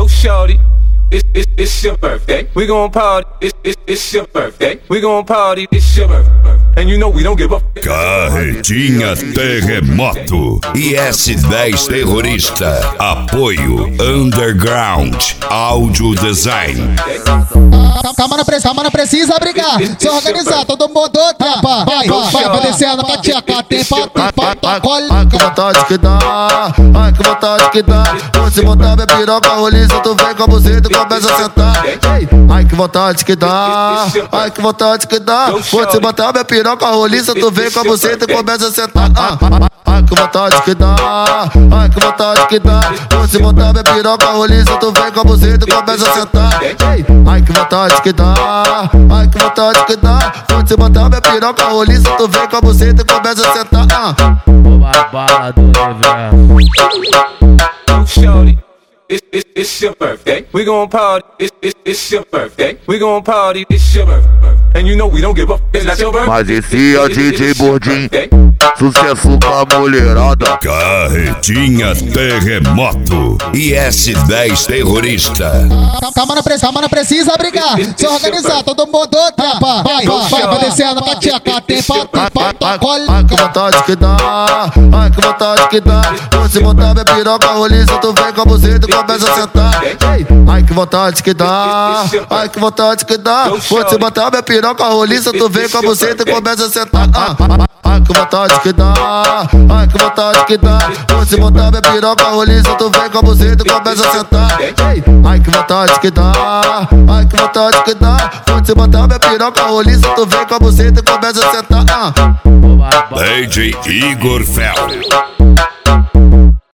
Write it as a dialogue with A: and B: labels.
A: shorty, it's your birthday. We gon' party. It's your birthday. We gon' party. It's your birthday. And you know we don't give up.
B: Carretinha Terremoto. IS-10 Terrorista. Apoio Underground Audio Design.
C: Calma, não precisa brigar. Se organizar, todo mundo trepa. Vai descendo pra tcheca. Tem pra cola.
D: Ai que vontade que dá. Ai que vontade que dá. Vou te botar minha piroca roliça. Tu vem com a buzeta e começa a sentar. Ai que vontade que dá. Ai que vontade que dá. Vou te botar minha piroca roliça. Tu vem com a buzeta e começa a sentar. Ai que vontade que dá. Ai que vontade que dá. Vou te botar minha piroca roliça. Tu vem com a buzeta e começa a sentar. Ai que vontade que dá. Ai que vontade que dá. Vou te botar minha piroca roliça. Tu vem com a buzeta e começa a sentar.
E: Bala do universo.
A: Shorty, it's your birthday. We gon' party. It's your birthday. We gon' party. It's your birthday. And you know we don't give up. It's not your birthday.
D: Mas esse é DJ Bordim, sucesso com a mulherada.
B: Carretinha Terremoto. IS-10 Terrorista.
C: Calma, não precisa brigar. Se organizar, todo mundo trepa. Vai descendo pra tcheca. Tem pra cola.
D: Ai que vontade que dá. Ai que vontade que dá. Vou te botar minha piroca roliça. Tu vem com a buzeta e começa a sentar. Ai que vontade que dá. Ai que vontade que dá. Vou te botar minha piroca roliça. Tu vem com a buzeta e começa a sentar. Ai que vontade que dá. Ai que vontade que dá. Vou te botar minha piroca roliça. Tu vem com a buzeta e começa a sentar. Ai que vontade que dá. Ai que vontade que dá. Vou te botar minha piroca roliça. Tu vem com a buzeta e começa a sentar.
B: DJ Igor Fel.